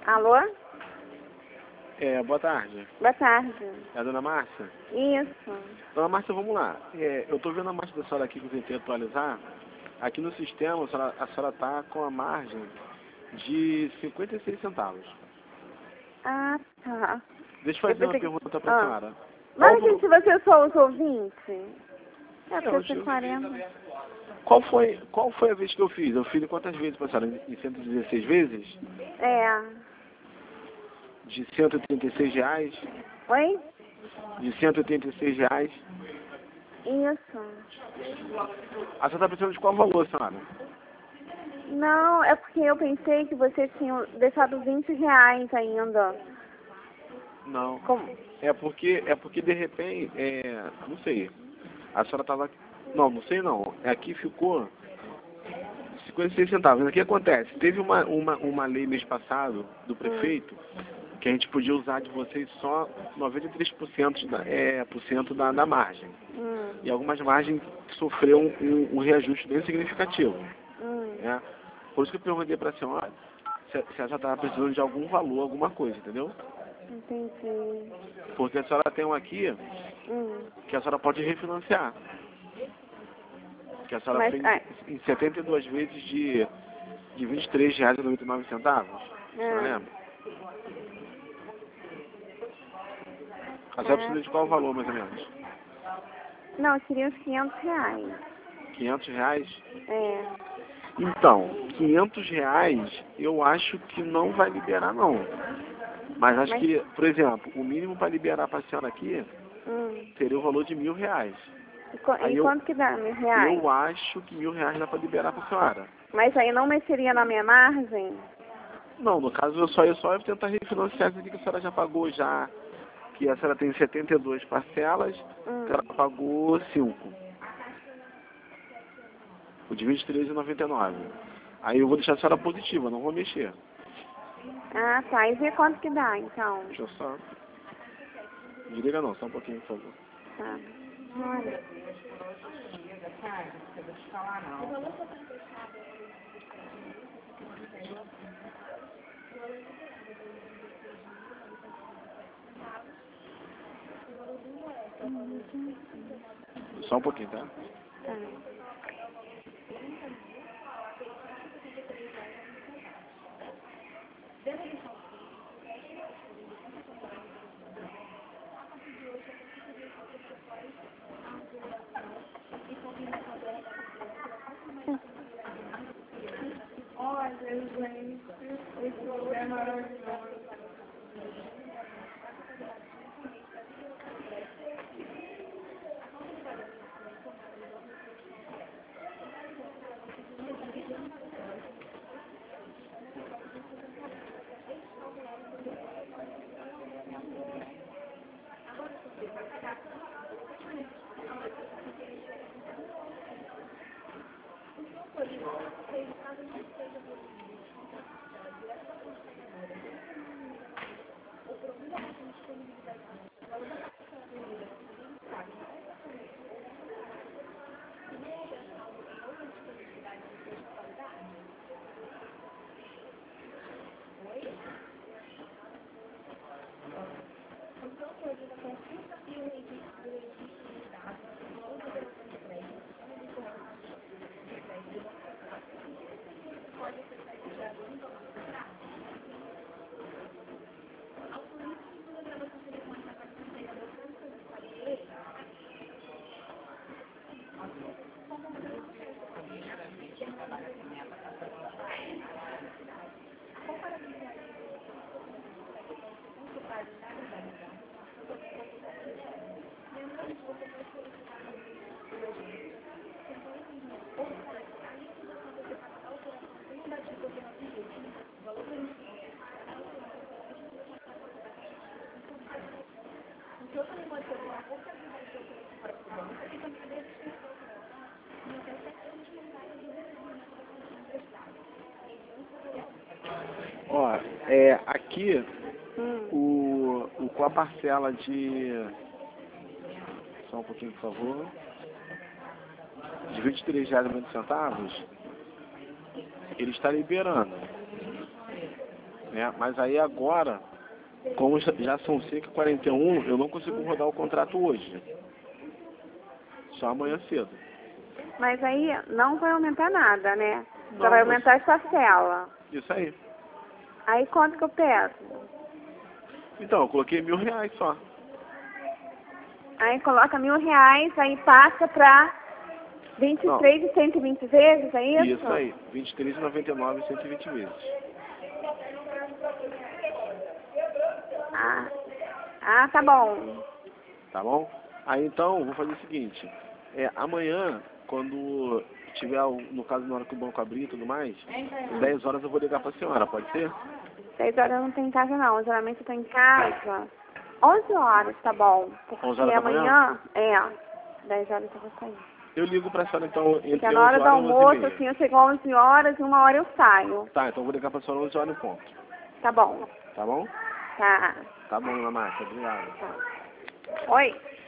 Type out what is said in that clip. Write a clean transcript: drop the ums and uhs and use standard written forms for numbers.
Alô? Boa tarde. Boa tarde. É a dona Márcia? Isso. Dona Márcia, vamos lá. Eu estou vendo a margem da senhora aqui que eu tentei atualizar. Aqui no sistema, a senhora está com a margem de 56 centavos. Ah, tá. Deixa eu fazer uma pergunta para a senhora. Mas, gente, se você só os ouvintes? É Não, porque 40. Qual foi a vez que eu fiz? Eu fiz quantas vezes para a senhora? Em 116 vezes? É. De R$ 186? Oi? De R$ 186? Isso. A senhora está precisando de qual valor, senhora? Não, é porque eu pensei que você tinha deixado R$ 20 ainda. Não. Como? É porque de repente, não sei. A senhora estava... Não sei não. Aqui ficou 56 centavos. O que acontece? Teve uma lei mês passado do prefeito que a gente podia usar de vocês só 93% da margem. E algumas margens sofreram um reajuste bem significativo. Né? Por isso que eu perguntei para a senhora se a senhora estava precisando de algum valor, alguma coisa, entendeu? Entendi. Porque a senhora tem um aqui que a senhora pode refinanciar. Que a senhora fez em 72 vezes de R$ 23,99. A senhora lembra? A senhora precisa de qual valor, mais ou menos? Não, eu queria uns R$ 500. R$ 500? É. Então, R$ 500 eu acho que não vai liberar, não. Mas acho que, por exemplo, o mínimo para liberar para a senhora aqui seria o valor de R$ 1.000. E quanto que dá? R$ 1.000? Eu acho que R$ 1.000 dá para liberar para a senhora. Mas aí não mexeria na minha margem? Não, no caso eu só ia tentar refinanciar isso aqui que a senhora já pagou já, que a senhora tem 72 parcelas, que ela pagou 5. O de R$ 23,99. Aí eu vou deixar a senhora positiva, não vou mexer. Ah, tá. E vê quanto que dá, então. Deixa eu só... Desliga não, só um pouquinho, por favor. Tá. Olha, eu vou te falar não. Só um pouquinho, tá? Tá. Olha, gente, esse lugar é maravilhoso. Ó, aqui, com a parcela de... Só um pouquinho, por favor. De R$ 23,90, ele está liberando. né? Mas aí agora, como já são 5h41, eu não consigo rodar o contrato hoje. Só amanhã cedo. Mas aí não vai aumentar nada, né? Só Não, vai mas- aumentar as parcelas. Isso aí. Aí quanto que eu peço? Então, eu coloquei R$1.000 só. Aí coloca R$1.000, aí passa pra 23 e 120 vezes, é isso? Isso aí. 23,99 e 120 vezes. Tá bom. Tá bom? Aí então, vou fazer o seguinte. Amanhã, quando tiver, no caso, na hora que o banco abrir e tudo mais, às 10 horas eu vou ligar pra senhora, pode ser? 6 horas eu não tô em casa não, geralmente eu tô em casa 11 horas, tá bom. Porque 11 horas da amanhã, 10 horas eu vou sair. Eu ligo pra senhora então entre Porque 11 na hora horas do e 11 e almoço, meia. assim, eu chego às 11 horas e 1 hora eu saio. Tá, então eu vou ligar pra senhora 11 horas em ponto. Tá bom. Tá bom? Tá. Tá bom, dona Márcia. Obrigado. Oi.